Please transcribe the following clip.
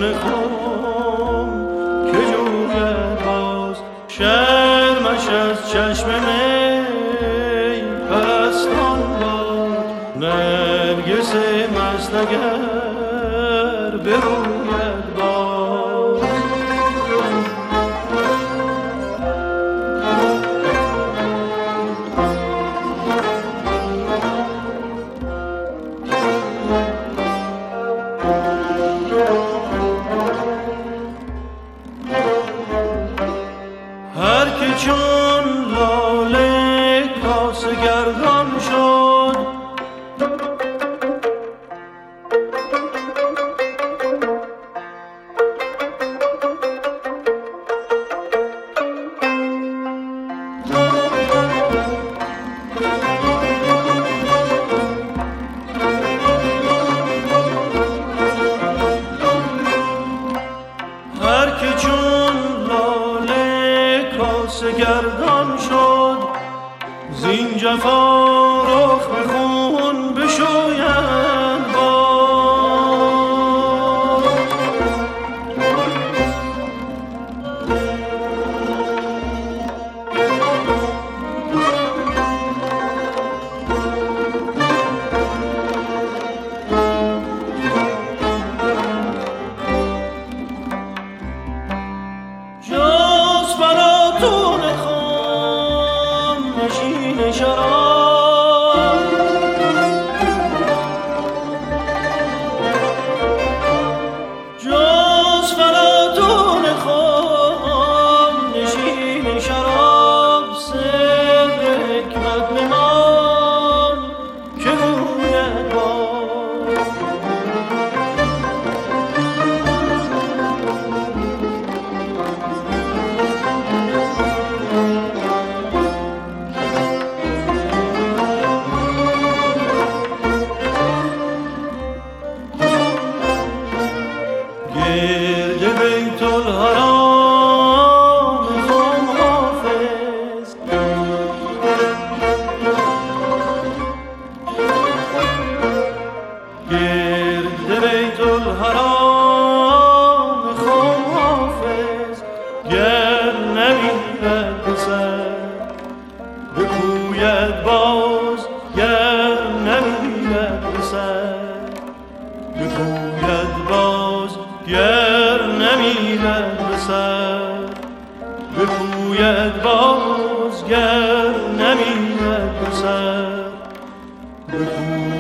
خم که جوید باز شرمش از چشم می پرستان باد نرگس مست اگر بروید باز هر که چون لاله کاسه گردان شد هر که چون لاله کاسه گردان شد زین جفا رخ به خون بشوید باز جز فلاطون خام نشین شراب جز فلاطون خام نشین شراب سر حکمت نمان که گوید باز گرد بیت الحرام خم حافظ گرد بیت الحرام خم حافظ گر نمیرد پسر بگوید باز گر نمیرد پسر بگوید باز گر نمیرد به سر بگوید باز گر نمیرد به سر